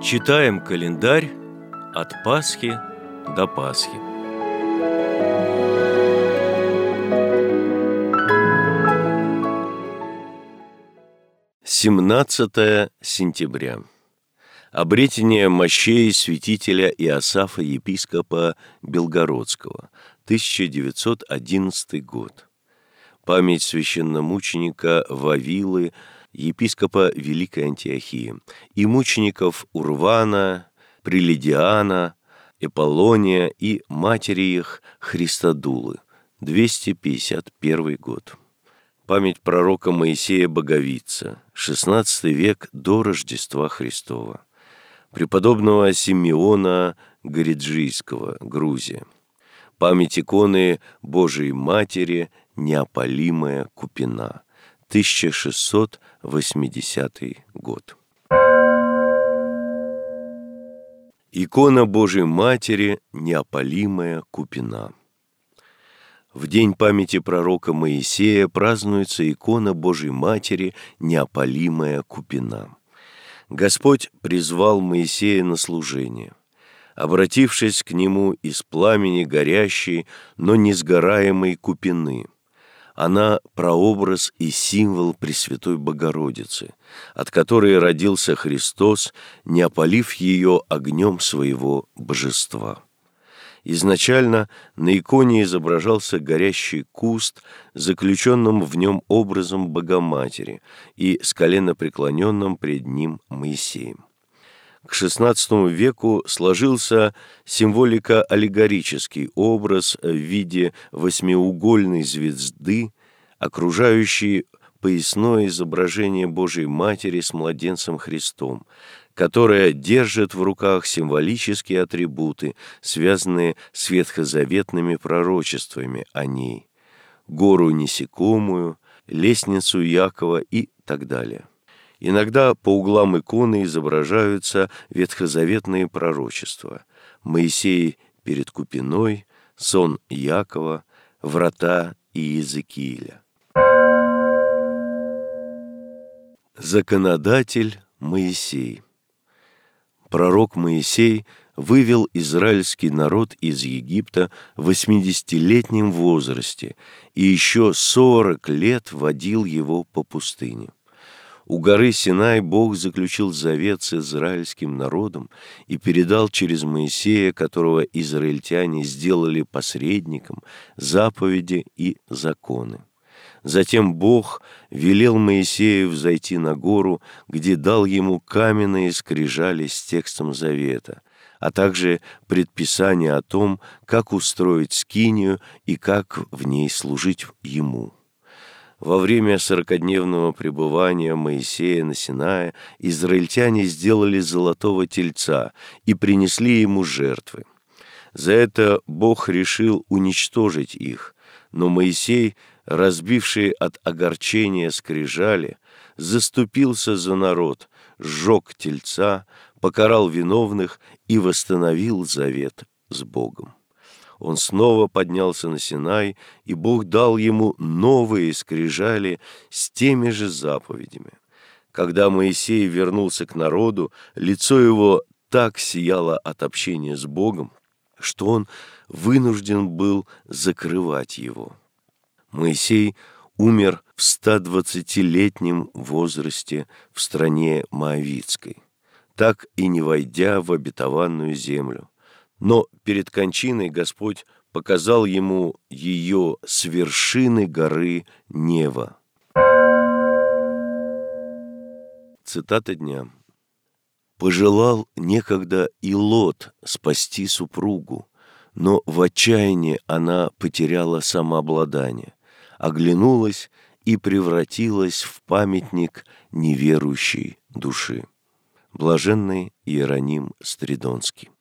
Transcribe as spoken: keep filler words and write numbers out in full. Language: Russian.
Читаем календарь от Пасхи до Пасхи. семнадцатое сентября. Обретение мощей святителя Иосафа, епископа Белгородского, тысяча девятьсот одиннадцатый год. Память священномученика Вавилы, епископа Великой Антиохии, и мучеников Урвана, Прилидиана, Эполония и матери их Христодулы, двести пятьдесят первый год. Память пророка Моисея Боговица, шестнадцатый век до Рождества Христова. Преподобного Симеона Гориджийского, Грузия. Память иконы Божией Матери Неопалимая Купина, тысяча шестьсот восьмидесятый год. Икона Божией Матери Неопалимая Купина. В день памяти пророка Моисея празднуется икона Божией Матери Неопалимая Купина. Господь призвал Моисея на служение. Обратившись к нему из пламени горящей, но не сгораемой купины. Она прообраз и символ Пресвятой Богородицы, от которой родился Христос, не опалив ее огнем своего божества. Изначально на иконе изображался горящий куст, заключенным в нем образом Богоматери и с коленопреклоненным пред ним Моисеем. К шестнадцатому веку сложился символико-аллегорический образ в виде восьмиугольной звезды, окружающей поясное изображение Божией Матери с младенцем Христом, которая держит в руках символические атрибуты, связанные с ветхозаветными пророчествами о ней, гору несекомую, лестницу Якова и так далее. Иногда по углам иконы изображаются ветхозаветные пророчества: Моисей перед Купиной, сон Якова, врата Иезекииля. Законодатель Моисей. Пророк Моисей вывел израильский народ из Египта в восьмидесятилетнем возрасте и еще сорок лет водил его по пустыне. У горы Синай Бог заключил завет с израильским народом и передал через Моисея, которого израильтяне сделали посредником, заповеди и законы. Затем Бог велел Моисею взойти на гору, где дал ему каменные скрижали с текстом завета, а также предписание о том, как устроить скинию и как в ней служить ему. Во время сорокадневного пребывания Моисея на Синае израильтяне сделали золотого тельца и принесли ему жертвы. За это Бог решил уничтожить их, но Моисей, разбивший от огорчения скрижали, заступился за народ, сжег тельца, покарал виновных и восстановил завет с Богом. Он снова поднялся на Синай, и Бог дал ему новые скрижали с теми же заповедями. Когда Моисей вернулся к народу, лицо его так сияло от общения с Богом, что он вынужден был закрывать его. Моисей умер в стодвадцатилетнем возрасте в стране Моавитской, так и не войдя в обетованную землю. Но перед кончиной Господь показал ему ее с вершины горы Нева. Цитата дня. «Пожелал некогда и Лот спасти супругу, но в отчаянии она потеряла самообладание, оглянулась и превратилась в памятник неверующей души». Блаженный Иероним Стридонский.